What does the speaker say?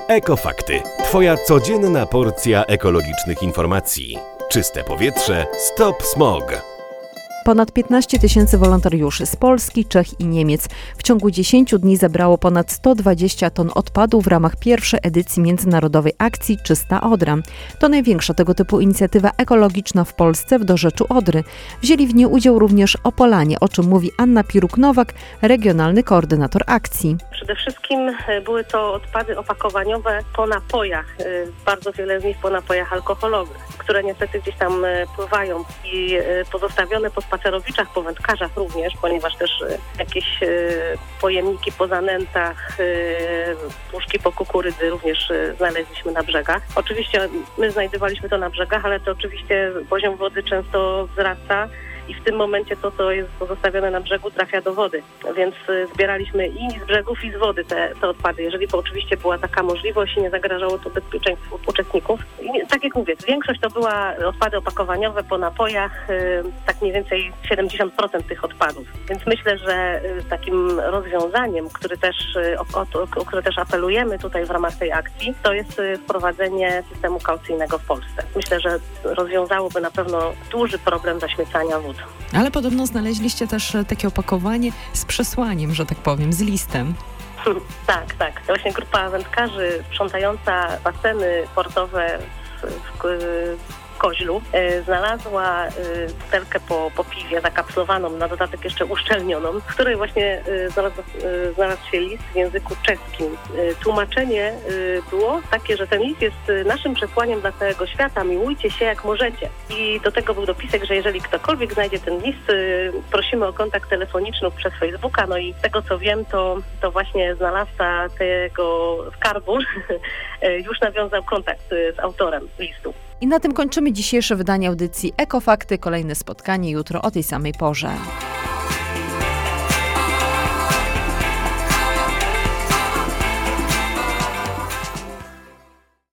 Ekofakty. Twoja codzienna porcja ekologicznych informacji. Czyste powietrze, stop smog. Ponad 15 000 wolontariuszy z Polski, Czech i Niemiec w ciągu 10 dni zebrało ponad 120 ton odpadów w ramach pierwszej edycji międzynarodowej akcji Czysta Odra. To największa tego typu inicjatywa ekologiczna w Polsce w dorzeczu Odry. Wzięli w niej udział również Opolanie, o czym mówi Anna Piruk-Nowak, regionalny koordynator akcji. Przede wszystkim były to odpady opakowaniowe po napojach, bardzo wiele z nich po napojach alkoholowych, które niestety gdzieś tam pływają i pozostawione po spacerowiczach, po wędkarzach również, ponieważ też jakieś pojemniki po zanętach, puszki po kukurydzy również znaleźliśmy na brzegach. Oczywiście my znajdowaliśmy to na brzegach, ale to oczywiście poziom wody często wzrasta i w tym momencie to, co jest pozostawione na brzegu, trafia do wody. Więc zbieraliśmy i z brzegów, i z wody te odpady, jeżeli to oczywiście była taka możliwość i nie zagrażało to bezpieczeństwu uczestników. I tak jak mówię, większość to była odpady opakowaniowe po napojach, tak mniej więcej 70% tych odpadów. Więc myślę, że takim rozwiązaniem, o które też apelujemy tutaj w ramach tej akcji, to jest wprowadzenie systemu kaucyjnego w Polsce. Myślę, że rozwiązałoby na pewno duży problem zaśmiecania wód. Ale podobno znaleźliście też takie opakowanie z przesłaniem, że tak powiem, z listem. Tak. To właśnie grupa wędkarzy sprzątająca baseny portowe w Koźlu znalazła butelkę po piwie zakapslowaną, na dodatek jeszcze uszczelnioną, w której właśnie znalazł się list w języku czeskim. Tłumaczenie było takie, że ten list jest naszym przesłaniem dla całego świata, miłujcie się jak możecie. I do tego był dopisek, że jeżeli ktokolwiek znajdzie ten list, prosimy o kontakt telefoniczny przez Facebooka. No i z tego co wiem, to właśnie znalazca tego skarbu już nawiązał kontakt z autorem listu. I na tym kończymy dzisiejsze wydanie audycji Ekofakty. Kolejne spotkanie jutro o tej samej porze.